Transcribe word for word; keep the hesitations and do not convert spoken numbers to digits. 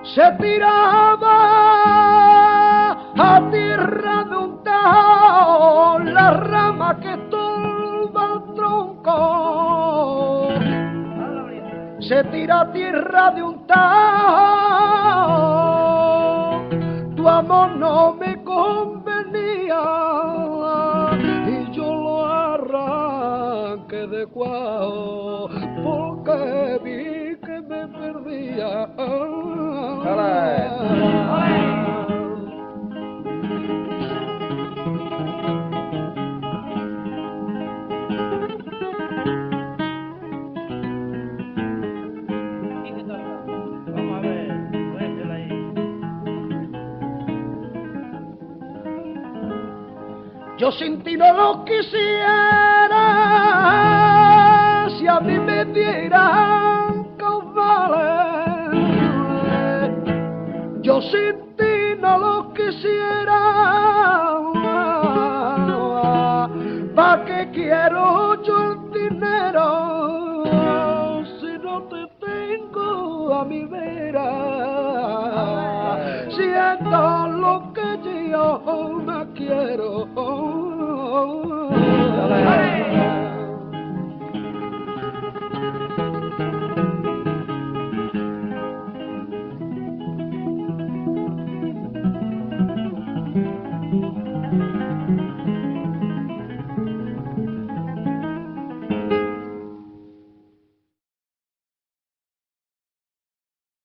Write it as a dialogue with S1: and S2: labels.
S1: se tiraba a tierra de un tajo la rama que estorba el tronco, se tira a tierra de un tajo, tu amor no me convenía y yo lo arranqué de cuajo porque vi que me perdía. Yo sin ti no lo quisiera, si a mí me dieran caudales. Yo sin ti no lo quisiera, ¿pa' qué quiero yo el dinero si no te tengo a mi vera? Siento lo que yo me quiero.